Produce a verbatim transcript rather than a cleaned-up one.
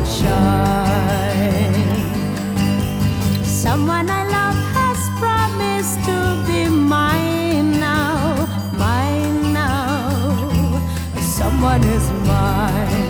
sunshine. Someone I love has promised to be mine now, mine now. Someone is mine.